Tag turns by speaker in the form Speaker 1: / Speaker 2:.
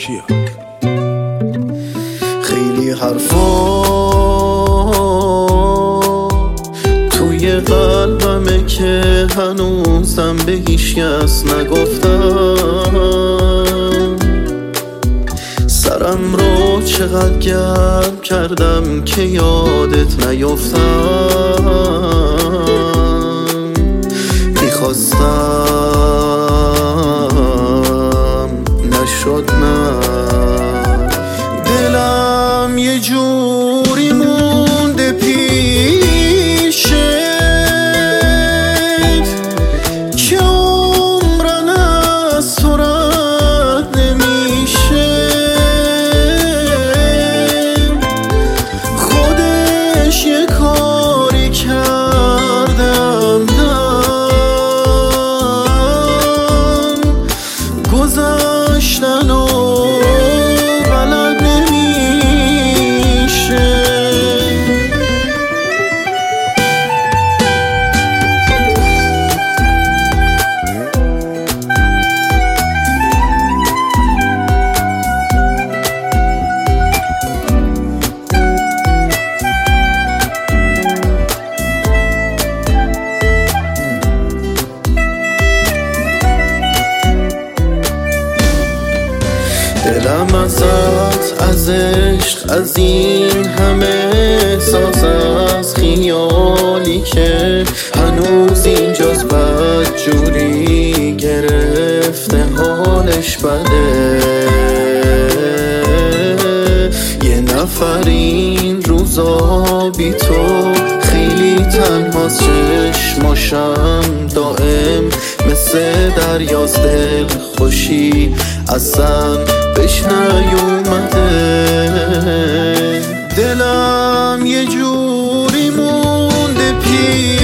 Speaker 1: کیه؟
Speaker 2: خیلی حرفا توی قلبمه که هنوزم به هیچکس نگفتم. سرم رو چقدر گرم کردم که یادت نیفتم. میخواستم نشد نه، دلم یه جوری مونده پیشت که عمرن از تو رد نمیشه. خودش یه کاری کردم گذشتن و بلد نمیشه. دلم ازت، از عشق، از این همه احساس، از خیالی که هنوز اینجاست بد جوری گرفته حالش بده. یه نفر این روزا بی تو خیلی تنهاست، چشماشم دائم مثل دریاست. دل خوشی اصلا بهش نیومده. دلم یه جوری مونده